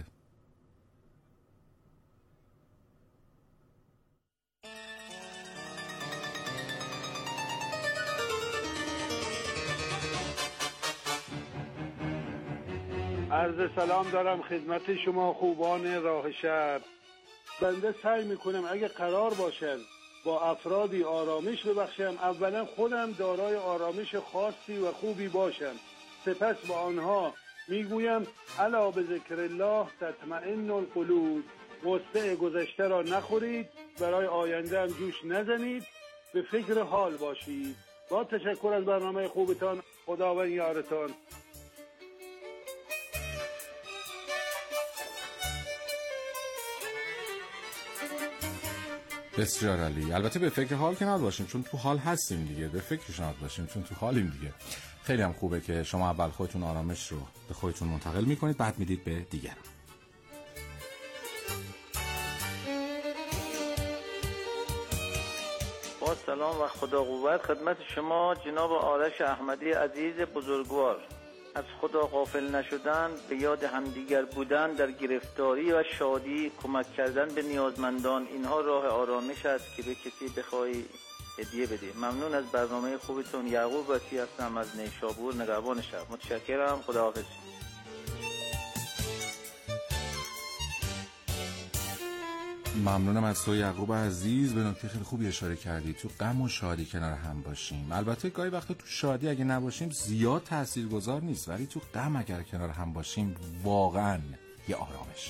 عرض سلام دارم خدمت شما خوبان راه شب. بنده سعی میکنم اگه قرار باشن با افرادی آرامش ببخشم، اولا خودم دارای آرامش خاصی و خوبی باشم، سپس با آنها میگویم الا به ذکر الله تطمئن القلوب، غصه گذشته را نخورید، برای آینده هم جوش نزنید، به فکر حال باشید. با تشکر از برنامه خوبتان، خداوند یارتان. بسیار عالی. البته به فکر حال که نباشیم چون تو حال هستیم دیگه، به فکرش نباشیم چون تو حالیم دیگه. خیلی هم خوبه که شما اول خودتون آرامش رو به خودتون منتقل میکنید، بعد میدید به دیگران. با سلام و خدا قوت خدمت شما جناب آرش احمدی عزیز بزرگوار. از خدا غافل نشدن، به یاد همدیگر بودن، در گرفتاری و شادی کمک کردن به نیازمندان، اینها راه آرامش است که به کسی بخوای هدیه بدی. ممنون از برنامه خوبتون. یعقوب وصی هستم از نیشابور، نگهبان شهر. متشکرم. خداحافظ. ممنونم از تو یعقوب عزیز. به نکته خیلی خوبی اشاره کردی، تو غم و شادی کنار هم باشیم. البته گاهی وقتا تو شادی اگه نباشیم زیاد تاثیرگذار نیست، ولی تو غم اگر کنار هم باشیم واقعا یه آرامشه.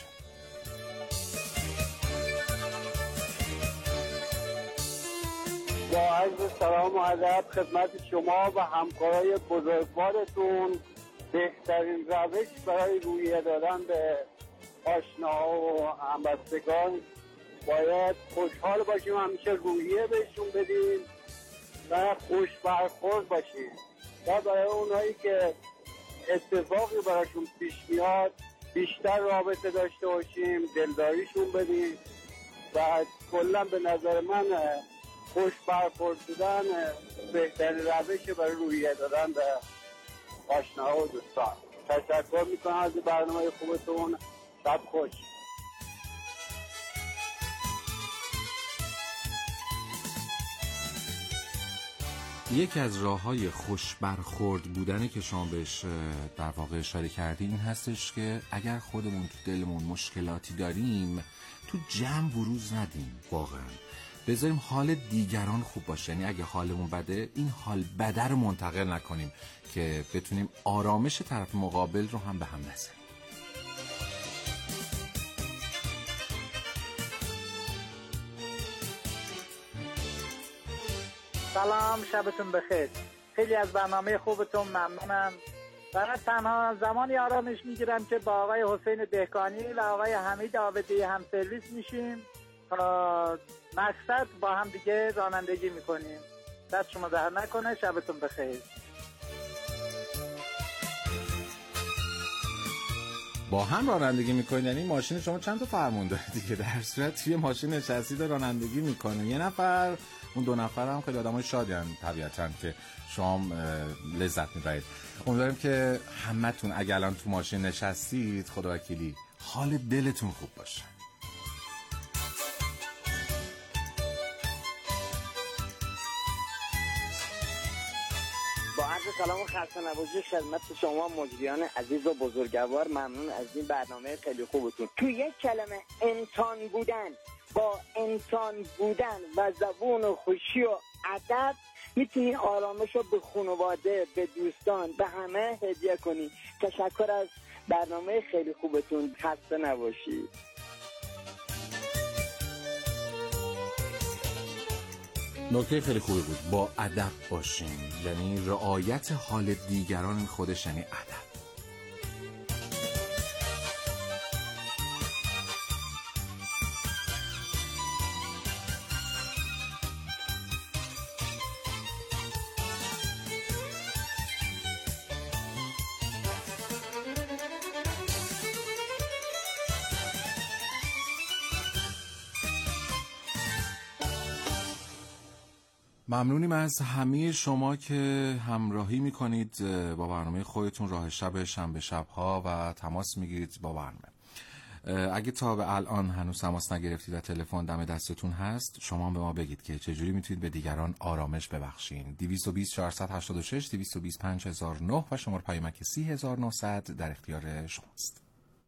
با عرض سلام و ادب خدمت شما و همکارای بزرگوارتون، بهترین روش برای رویه دادن به آشناها و همبستگان باید خوشحال باشیم، همیشه روحیه بهشون بدیم و خوش برخورد باشیم و برای اونایی که اتفاقی براشون پیش میاد بیشتر رابطه داشته باشیم، دلداریشون بدیم و کلا به نظر من خوش برخورد بودن بهترین روش برای روحیه دادن به آشناها و دوستان. تشکر میکنم از برنامه خوبتون. شب خوش. یکی از راه‌های خوش برخورد بودنه که شما بهش در واقع اشاره کردی این هستش که اگر خودمون تو دلمون مشکلاتی داریم تو جمع بروز ندیم، واقعا بذاریم حال دیگران خوب باشه. یعنی اگه حالمون بده این حال بده رو منتقل نکنیم که بتونیم آرامش طرف مقابل رو هم به هم نزنیم. سلام، شبتون بخیر. خیلی از برنامه خوبتون ممنونم. فقط تنها زمانی آرامش میگیرم که با آقای حسین دهقانی و آقای حمید عابدی هم سرویس میشیم تا مقصد با هم دیگه رانندگی میکنیم. دست شما در نکنه. شبتون بخیر. با هم رانندگی میکنید یعنی ماشین شما چند تا فرمون داره دیگه؟ در صورت توی ماشین نشستید و رانندگی میکنه یه نفر، اون دو نفر هم خیلی آدمای شادیان طبیعتاً که شما لذت میبرید. امیدواریم که همتون اگه الان تو ماشین نشستید خدا وکیلی حال دلتون خوب باشه. با عرض سلام و خسته نباشید خدمت شما مجریان عزیز و بزرگوار. ممنون از این برنامه خیلی خوبتون. تو یک کلمه انسان بودن، با انسان بودن و زبون و خوشی و ادب میتونی آرامش رو به خانواده، به دوستان، به همه هدیه کنی. تشکر از برنامه خیلی خوبتون. خسته نباشید. نکته خیلی خوبی بود. با ادب باشین، یعنی رعایت حال دیگران خودش یعنی ادب. ممنونیم از همه شما که همراهی میکنید با برنامه خودتون راه شب شنبه شبها و تماس میگیرید با برنامه. اگه تا به الان هنوز تماس نگرفتید و تلفن دم دستتون هست، شما به ما بگید که چجوری میتونید به دیگران آرامش ببخشین. 220 486 220 5009 و شماره پیامک 3900 در اختیار شماست.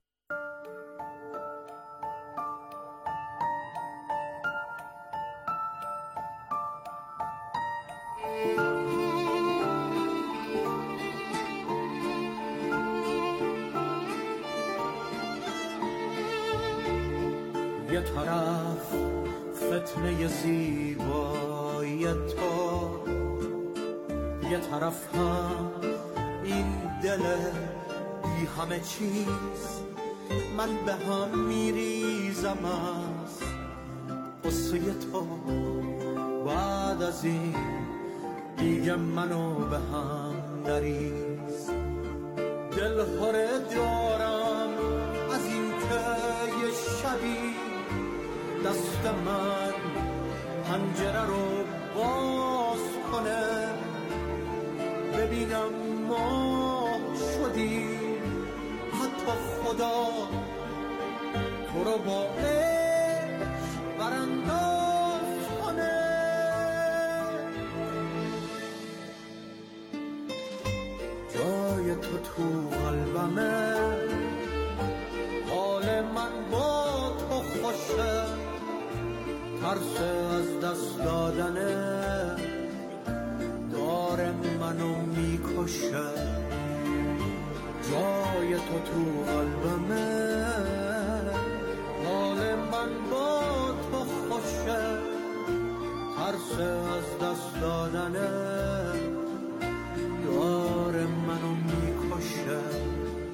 یه طرف فتنه زیبایی تو، یه طرف هم این دل بی همه چیز. من به هم میریزم از قصه تو، بعد از این دیگه منو به هم نریز. دل هره دارم از این که یه شبی دست من پنجره رو باز کنه، ببینم ما شدیم، حتی خدا تو رو با عشق برانداز کنه. جای تو قلبمه، حال من با تو خوشه، ترس از دست دادنه داره منو میکشه. جای تو قلبمه، حال من با تو خوشه، ترس از دست دادنه داره منو میکشه.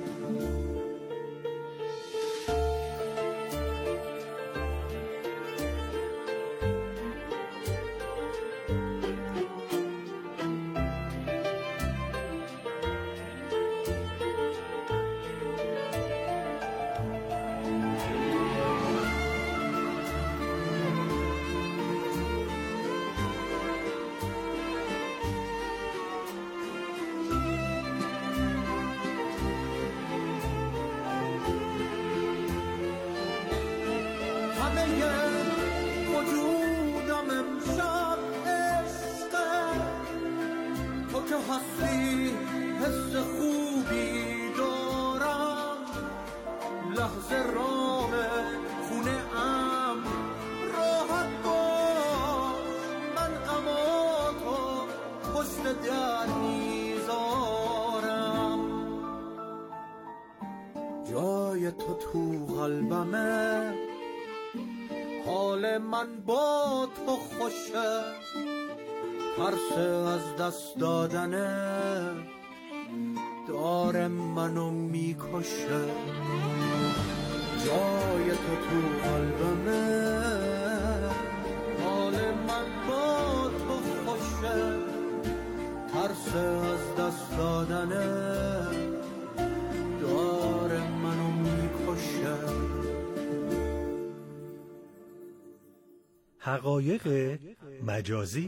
وجودم امشب عشقه، تو که هستی حس خوبی دارم، لحظه رام خونه ام راحت باش، من اما تو پشت در میذارم. جای تو قلبمه، حال من با تو خوشه، ترس از دست دادنه داره منو میکشه، جای تو قلبمه، حال من با تو خوشه، ترس از دست دادنه داره منو میکشه. حقایق مجازی.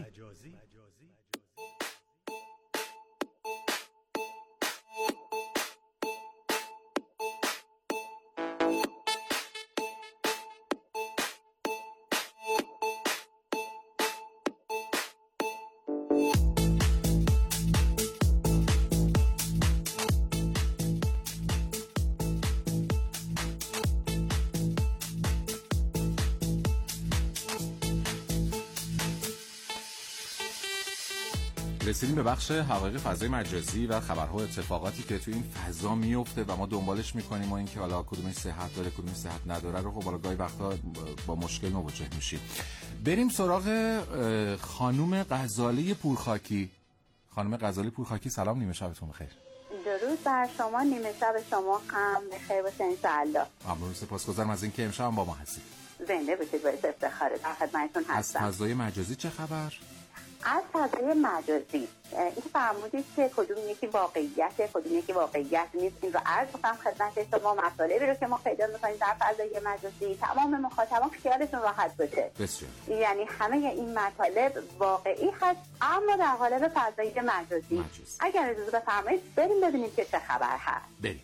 رسیدیم به بخش حقایق فضای مجازی و خبرها و اتفاقاتی که تو این فضا میفته و ما دنبالش میکنیم و اینکه حالا کدومش صحت داره کدومش صحت نداره رو خب حالا گاهی وقتا با مشکل مواجه میشیم. بریم سراغ خانم غزاله پورخاکی. خانم غزاله پورخاکی، سلام، نیمه شبتون بخیر. درود بر شما، نیمه شب شما هم بخیر باشه انشاءالله. ممنون، سپاسگزارم از اینکه امشب با ما هستید. زنده باشید، باعث افتخاره، در خدمتتون هستم. از فضای مجازی چه خبر؟ از فضای مجازی این فرمودید که کدوم یکی واقعیته کدوم یکی واقعیت نیست، این رو عرض کنم خدمت شما. مطالبی رو که ما پیدا می‌کنیم در فضای مجازی تمام مخاطبان خیالشون راحت باشه، بسیار، یعنی همه این مطالب واقعی هست اما در قالب فضای مجازی. اگر اجازه بفرمایید بریم ببینیم که چه خبر هست. بریم.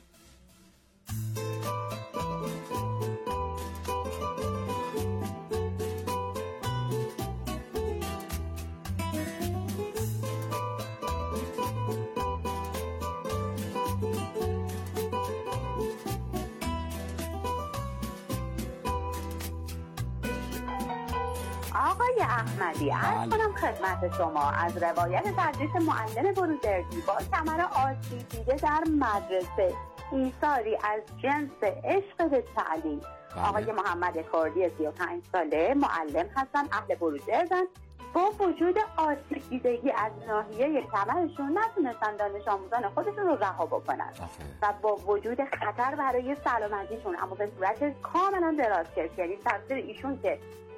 آقای احمدی، عرض کنم خدمت شما از روایت تدریس معلم بروجردی با کمر آسیب دیده در مدرسه، ایثاری از جنس عشق به تعلیم. آقای محمد کردی 35 ساله معلم هستن، اهل بروجردن. با وجود آسیب دیدگی از ناحیه کمرشون نتونستن دانش آموزان خودشون رو رها بکنن و با وجود خطر برای سلامتیشون اما به صورت کاملا دراز-کش، یعنی تقصیر ایشون که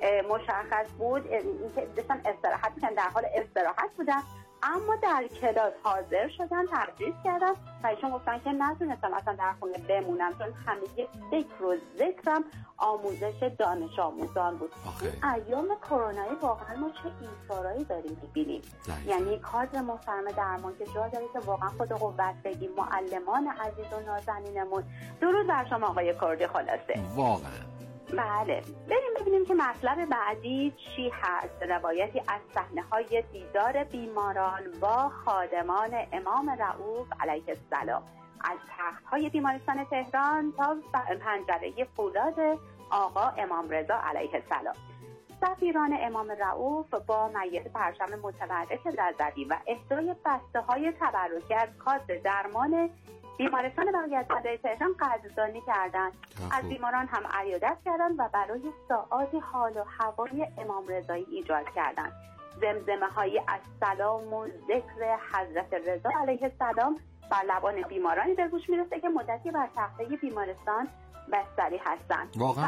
مشخص بود اینکه داشتن استراحت میکنن، در حال استراحت بودن اما در کلاس حاضر شدن، تدریس کردن و ایشون گفتن که نتونستم اصلا در خونه بمونم چون همه فکر و ذکرم آموزش دانش آموزان بود. این ایام کرونایی واقعا ما چه ایثارایی داریم میبینیم، یعنی کادر محترم درمان که جا داره که واقعا خود قوت بگیم. معلمان عزیز و نازنینمون، درود بر شما آقای کردی. خلاصه واقعا بله، بریم ببینیم که مطلب بعدی چی هست. روایتی از صحنه‌های دیدار بیماران با خادمان امام رؤوف علیه السلام از تخت‌های بیمارستان تهران تا پنجره فولاد آقا امام رضا علیه السلام. سفیران امام رؤوف با میت پرچم متبرک زرزدی و اهدای بسته‌های تبرکی از کادر درمان بیمارستان بقیه‌الصدر تهران قدردانی کردند. از بیماران هم عیادت کردند و برای ساعاتی حال و هوای امام رضایی ایجاد کردند. زمزمه های السلام و ذکر حضرت رضا علیه السلام بر لبان بیمارانی به گوش میرسه که مدتی بر تخته بیمارستان بستری هستند. واقعا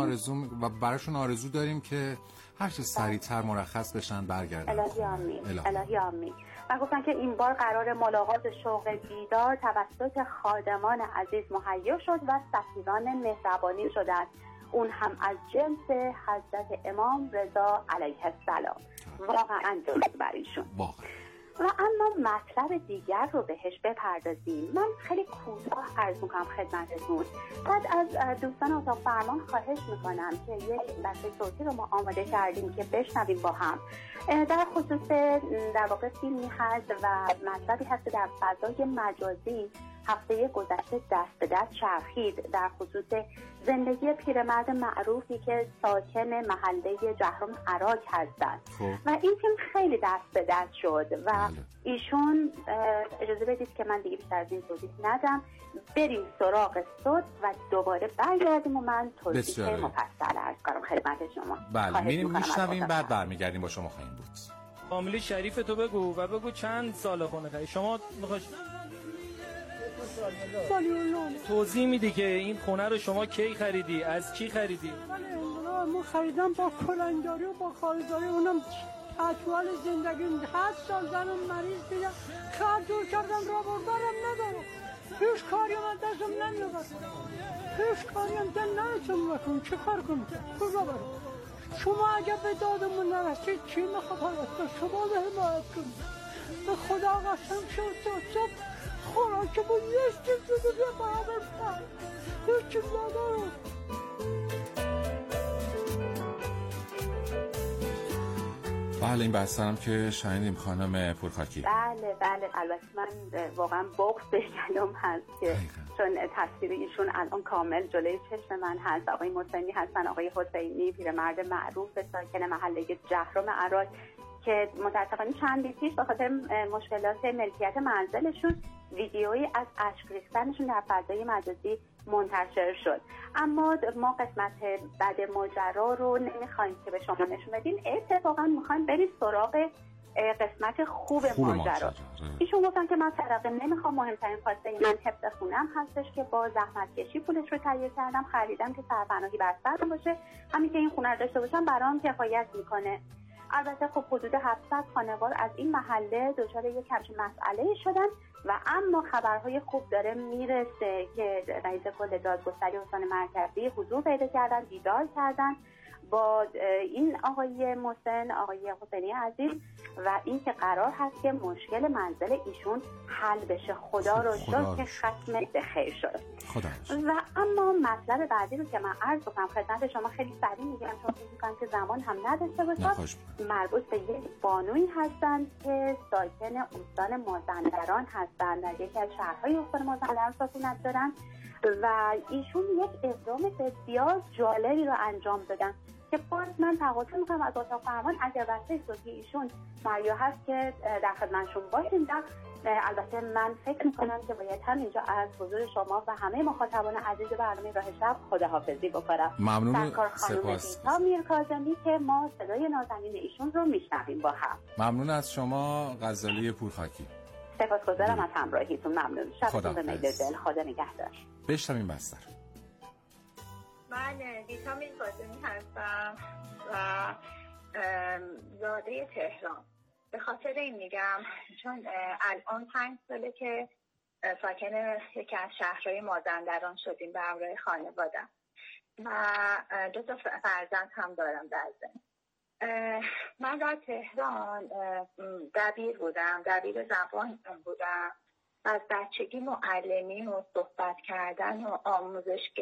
براشون آرزو داریم که هر چه سریعتر مرخص بشن برگردن. الهی آمین. و گفتن که این بار قرار ملاقات شوق دیدار توسط خادمان عزیز مهیا شد و سفیران مهربانی شدند، اون هم از جنس حضرت امام رضا علیه السلام. واقعا درود بر ایشون. و اما مطلب دیگر رو بهش بپردازیم. من خیلی کوتاه عرض میکنم خدمتتون. بعد از دوستان اتاق فرمان خواهش میکنم که یک بخش صوتی رو ما آماده کردیم که بشنویم با هم. در خصوص در واقع فیلمی هست و مطلبی هست که در فضای مجازی هفته گذشته دست به دست چرخید در خصوص زندگی پیرمرد معروفی که ساکن محله جهرم عراق هستند و این فیلم خیلی دست به دست شد و ایشون اجازه بدید که من دیگه بیشتر از این توضیح ندم، بریم سراغ صوت و دوباره برگردیم و من توضیح مفصل عرض کنم خدمت شما. بله میشنویم بعد برمیگردیم با شما خواهیم بود. فامیلی شریف تو بگو و بگو چند سال خونه خواهی شما میخوای توضیح میدی که این خونه رو شما کی خریدی؟ از کی خریدی؟ من خریدم با کلنجاری و با خالداری. اونم اطوال زندگی 8 سال زنم مریض دیدم، خرج دور کردم را بردارم ندارم، هیچ کاری من دستم نمیاد، هیچ کاری هم دل نمیتونم بکنم. چه کار کنم؟ کجا برم؟ شما اگر به دادمون نرسید چی میخواد حالت کنم؟ شما به حمایت کنم. به خدا قسم شد صبح خوراک بود یک چیز دیگه برابر کرد، هیچ چیز ندارم. بله این بحثم که شنیدیم خانم پورخاکی. بله البته من واقعا بغض به گلوم هست که چون تصویر ایشون الان کامل جلوی چشم من هست. آقای محسنی هستن، آقای حسینی، پیرمرد معروف ساکن محله جهرم عراق که متاسفانه چندی پیش به خاطر مشکلات ملکیت منزلشون ویدیویی از اشک ریختنشون در فضای مجازی منتشر شد. اما ما قسمت بعد ماجرا رو نمیخوایم که به شما نشون بدیم، اتفاقا میخوایم بریم سراغ قسمت خوب ماجرا. ایشون گفتن که من صدقه نمیخوام، مهمترین خواسته من حفظ خونم هستش که با زحمت کشی پولش رو تهیه کردم، خریدم که سرپناهی بر سرم باشه، همین که این خونه رو داشته باشم برام کفایت میکنه. البته خب حدود 700 خانوار از این محله دچار یک همچین مسئله شدن و اما خبرهای خوب داره میرسه که رئیس کل دادگستری استان مرکزی حضور پیدا کردن، دیدار کردن با این آقای محسن، آقای حسینی عزیز و این که قرار هست که مشکل منزل ایشون حل بشه. خدا رو شکر که ختم به خیر شد. و اما مطلب بعدی رو که من عرض بکنم خدمت شما خیلی سریع میگم چون فکر می‌کنم که زمان هم نداشته باشم. مربوط به یک بانویی هستند که ساکن استان مازندران هستند، در یکی از شهرهای استان مازندران سکونت دارن و ایشون یک اقدام بسیار جالبی رو انجام دادن که باز من تقاضا میکنم از اتاق فرمان اگر واسه صوتی ایشون مریو هست که در خدمتشون باشیم. البته من فکر میکنم که باید همینجا از حضور شما و همه مخاطبان عزیز برنامه راه شب خداحافظی بکنم. ممنون. سپاس. میر کاظمی که ما صدای نازنین ایشون رو میشنویم با هم. ممنون از شما غزالی پورخاکی. سپاسگزارم از همراهیتون. ممنون. شبتون به میل دل. خدا نگهدار. بشنویم بستر. من ویتامین کاظمی هستم و زاده تهران. به خاطر این میگم چون الان 5 ساله که ساکن یکی از شهرهای مازندران شدیم به همراه خانواده‌ام و 2 فرزند هم دارم در ضمن. من در تهران دبیر بودم، دبیر زبان بودم. از بچگی معلمین و صحبت کردن و آموزش